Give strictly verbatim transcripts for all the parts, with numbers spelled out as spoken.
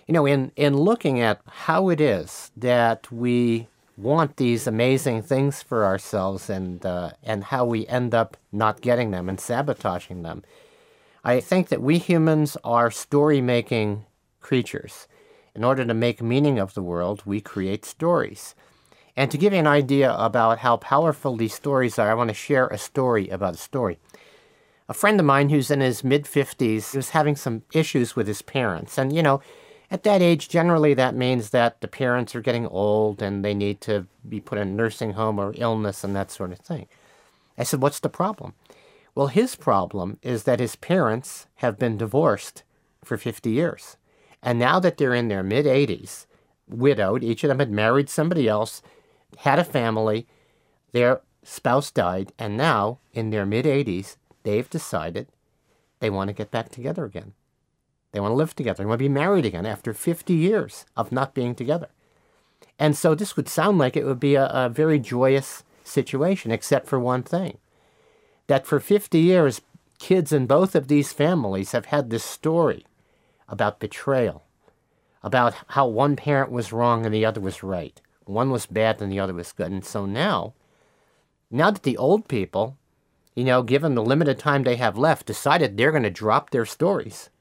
You know, in, in looking at how it is that we want these amazing things for ourselves and uh, and how we end up not getting them and sabotaging them, I think that we humans are story-making creatures. In order to make meaning of the world, we create stories. And to give you an idea about how powerful these stories are, I want to share a story about a story. A friend of mine who's in his mid-fifties was having some issues with his parents. And, you know, at that age, generally that means that the parents are getting old and they need to be put in a nursing home or illness and that sort of thing. I said, what's the problem? Well, his problem is that his parents have been divorced for fifty years. And now that they're in their mid-eighties, widowed, each of them had married somebody else, had a family, their spouse died, and now, in their mid-eighties, they've decided they want to get back together again. They want to live together. They want to be married again after fifty years of not being together. And so this would sound like it would be a, a very joyous situation, except for one thing. That for fifty years, kids in both of these families have had this story about betrayal, about how one parent was wrong and the other was right. One was bad and the other was good. And so now, now that the old people, you know, given the limited time they have left, decided they're going to drop their stories.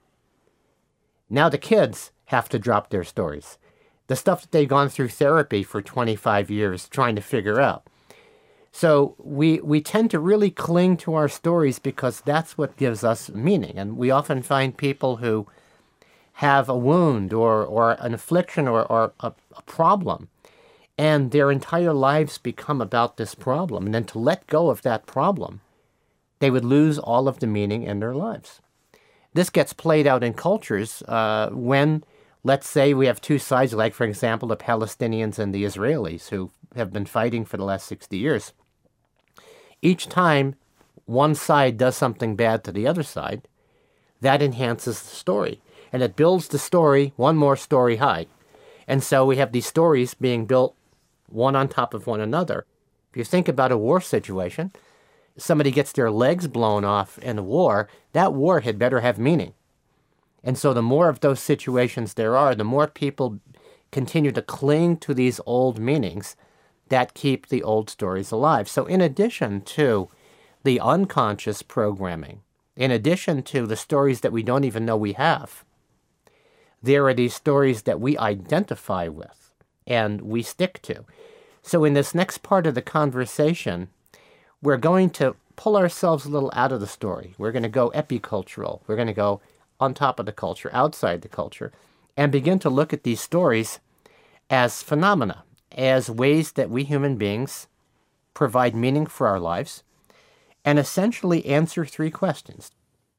Now the kids have to drop their stories. The stuff that they've gone through therapy for twenty-five years trying to figure out. So we we tend to really cling to our stories because that's what gives us meaning. And we often find people who have a wound or, or an affliction or, or a, a problem, and their entire lives become about this problem. And then to let go of that problem, they would lose all of the meaning in their lives. This gets played out in cultures uh, when, let's say, we have two sides, like, for example, the Palestinians and the Israelis, who have been fighting for the last sixty years. Each time one side does something bad to the other side, that enhances the story. And it builds the story one more story high. And so we have these stories being built one on top of one another. If you think about a war situation, somebody gets their legs blown off in a war, that war had better have meaning. And so the more of those situations there are, the more people continue to cling to these old meanings that keep the old stories alive. So in addition to the unconscious programming, in addition to the stories that we don't even know we have, there are these stories that we identify with and we stick to. So in this next part of the conversation, we're going to pull ourselves a little out of the story. We're going to go epicultural. We're going to go on top of the culture, outside the culture, and begin to look at these stories as phenomena, as ways that we human beings provide meaning for our lives, and essentially answer three questions.